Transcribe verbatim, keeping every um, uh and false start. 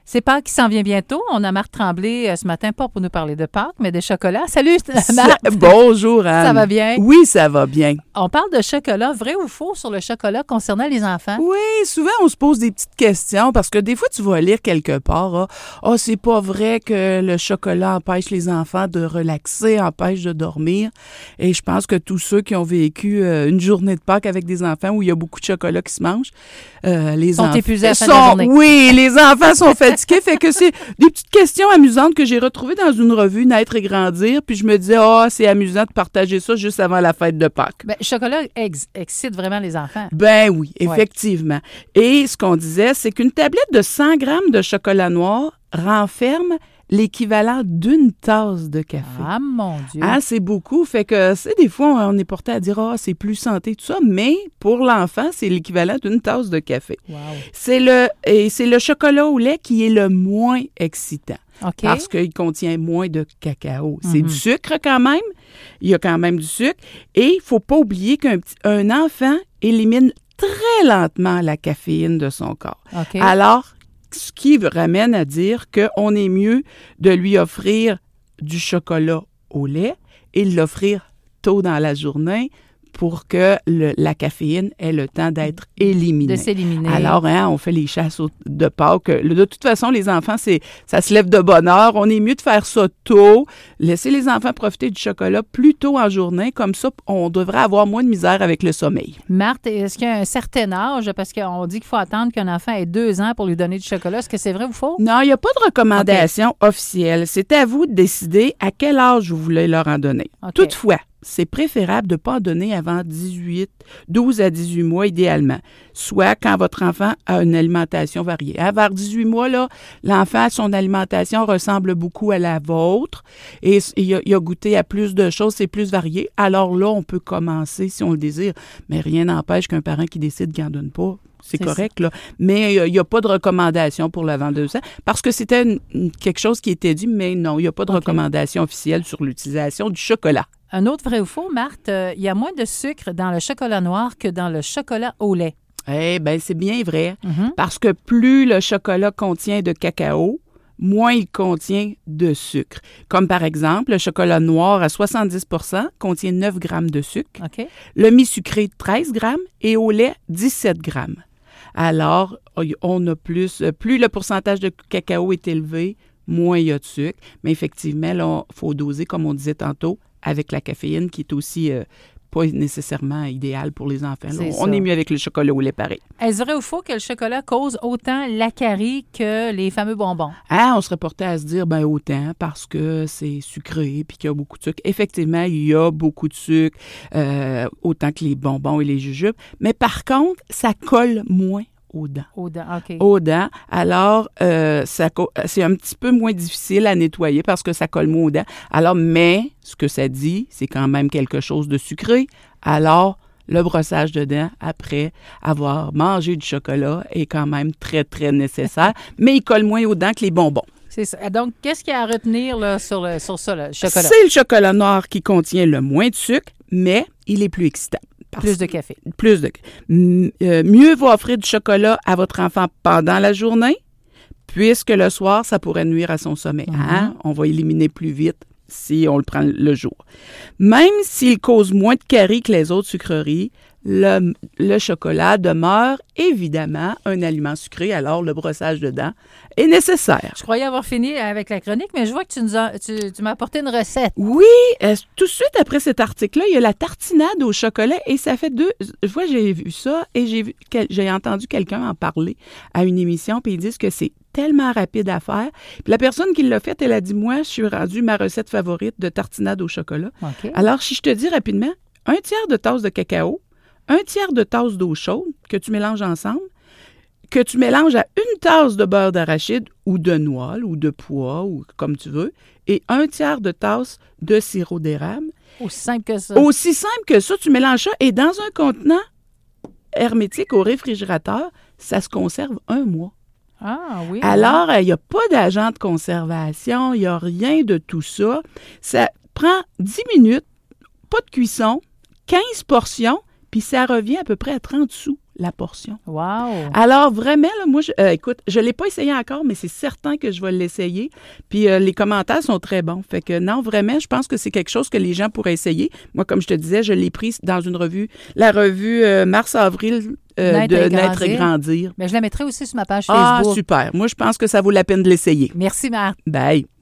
C'est Pâques qui s'en vient bientôt. On a Marthe Tremblay euh, ce matin, pas pour nous parler de Pâques, mais de chocolat. Salut, Marthe! Bonjour, Anne. Ça va bien? Oui, ça va bien. On parle de chocolat, vrai ou faux, sur le chocolat concernant les enfants? Oui, souvent, on se pose des petites questions parce que des fois, tu vas lire quelque part, ah, oh, c'est pas vrai que le chocolat empêche les enfants de relaxer, empêche de dormir. Et je pense que tous ceux qui ont vécu euh, une journée de Pâques avec des enfants où il y a beaucoup de chocolat qui se mange, euh, les sont enfants épuisés à la fin sont, de la journée. Oui, les enfants sont fatigués. Fait que c'est des petites questions amusantes que j'ai retrouvées dans une revue Naître et grandir. Puis je me disais, ah, oh, c'est amusant de partager ça juste avant la fête de Pâques. Bien, le chocolat ex- excite vraiment les enfants. Ben oui, effectivement. Ouais. Et ce qu'on disait, c'est qu'une tablette de cent grammes de chocolat noir renferme l'équivalent d'une tasse de café. Ah, mon Dieu! Ah, c'est beaucoup. Fait que, c'est des fois, on est porté à dire, ah, c'est plus santé, tout ça. Mais pour l'enfant, c'est l'équivalent d'une tasse de café. Wow. C'est le, et c'est le chocolat au lait qui est le moins excitant. Okay. Parce qu'il contient moins de cacao. C'est Mm-hmm. du sucre quand même. Il y a quand même du sucre. Et il ne faut pas oublier qu'un petit, un enfant élimine très lentement la caféine de son corps. Okay. Alors, ce qui ramène à dire qu'on est mieux de lui offrir du chocolat au lait et de l'offrir tôt dans la journée pour que le, la caféine ait le temps d'être éliminée. De s'éliminer. Alors, hein, on fait les chasses de Pâques. De toute façon, les enfants, c'est, ça se lève de bonne heure. On est mieux de faire ça tôt. Laisser les enfants profiter du chocolat plus tôt en journée. Comme ça, on devrait avoir moins de misère avec le sommeil. Marthe, est-ce qu'il y a un certain âge? Parce qu'on dit qu'il faut attendre qu'un enfant ait deux ans pour lui donner du chocolat. Est-ce que c'est vrai ou faux? Non, il n'y a pas de recommandation okay. officielle. C'est à vous de décider à quel âge vous voulez leur en donner. Okay. Toutefois, c'est préférable de ne pas en donner avant dix-huit, douze à dix-huit mois idéalement, soit quand votre enfant a une alimentation variée. À vers dix-huit mois, là, l'enfant, son alimentation ressemble beaucoup à la vôtre et il a, il a goûté à plus de choses, c'est plus varié. Alors là, on peut commencer si on le désire, mais rien n'empêche qu'un parent qui décide qu'il n'en donne pas, c'est, c'est correct, ça. Là. Mais il n'y a, a pas de recommandation pour l'avant deux ans parce que c'était une, une, quelque chose qui était dit, mais non, il n'y a pas de okay. recommandation officielle sur l'utilisation du chocolat. Un autre vrai ou faux, Marthe, euh, il y a moins de sucre dans le chocolat noir que dans le chocolat au lait. Eh bien, c'est bien vrai, mm-hmm. parce que plus le chocolat contient de cacao, moins il contient de sucre. Comme par exemple, le chocolat noir à soixante-dix pour cent contient neuf grammes de sucre, okay. le mi-sucré treize grammes et au lait dix-sept grammes. Alors, on a plus, plus le pourcentage de cacao est élevé, moins il y a de sucre. Mais effectivement, là, il faut doser, comme on disait tantôt, avec la caféine qui est aussi euh, pas nécessairement idéale pour les enfants. Là. On est mieux avec le chocolat au lait pareil. Est-ce vrai ou faux que le chocolat cause autant l'acarie que les fameux bonbons? Ah, on serait porté à se dire, ben autant, parce que c'est sucré puis qu'il y a beaucoup de sucre. Effectivement, il y a beaucoup de sucre, euh, autant que les bonbons et les jujubes. Mais par contre, ça colle moins aux dents. Aux dents, OK. Aux dents. Alors, euh, ça, c'est un petit peu moins difficile à nettoyer parce que ça colle moins aux dents. Alors, mais, ce que ça dit, c'est quand même quelque chose de sucré. Alors, le brossage de dents après avoir mangé du chocolat est quand même très, très nécessaire. Mais il colle moins aux dents que les bonbons. C'est ça. Donc, qu'est-ce qu'il y a à retenir là, sur, le, sur ça, le chocolat? C'est le chocolat noir qui contient le moins de sucre, mais il est plus excitant. Parce plus de café. Plus de M- euh, Mieux vaut offrir du chocolat à votre enfant pendant la journée, puisque le soir, ça pourrait nuire à son sommeil. Mm-hmm. Hein? On va éliminer plus vite si on le prend le jour. Même s'il cause moins de caries que les autres sucreries, le, le chocolat demeure évidemment un aliment sucré, alors le brossage de dents est nécessaire. Je croyais avoir fini avec la chronique, mais je vois que tu, nous as, tu, tu m'as apporté une recette. Oui, euh, tout de suite après cet article-là, il y a la tartinade au chocolat et ça fait deux... Je vois, j'ai vu ça et j'ai, vu, j'ai entendu quelqu'un en parler à une émission puis ils disent que c'est tellement rapide à faire. Puis la personne qui l'a fait, elle a dit, moi, je suis rendue ma recette favorite de tartinade au chocolat. Okay. Alors, si je te dis rapidement, un tiers de tasse de cacao, un tiers de tasse d'eau chaude que tu mélanges ensemble, que tu mélanges à une tasse de beurre d'arachide ou de noix ou de pois ou comme tu veux, et un tiers de tasse de sirop d'érable. Aussi simple que ça. Aussi simple que ça, tu mélanges ça et dans un contenant hermétique au réfrigérateur, ça se conserve un mois. Ah oui. Alors, il n'y a pas d'agent de conservation, il n'y a rien de tout ça. Ça prend dix minutes, pas de cuisson, quinze portions, puis ça revient à peu près à trente sous la portion. Wow! Alors, vraiment, là, moi, je, euh, écoute, je ne l'ai pas essayé encore, mais c'est certain que je vais l'essayer. Puis, euh, les commentaires sont très bons. Fait que non, vraiment, je pense que c'est quelque chose que les gens pourraient essayer. Moi, comme je te disais, je l'ai pris dans une revue, la revue euh, mars-avril euh, Naître de et Naître et grandir. Grandir. Mais je la mettrai aussi sur ma page Ah, Facebook. super. Moi, je pense que ça vaut la peine de l'essayer. Merci, Marthe. Bye.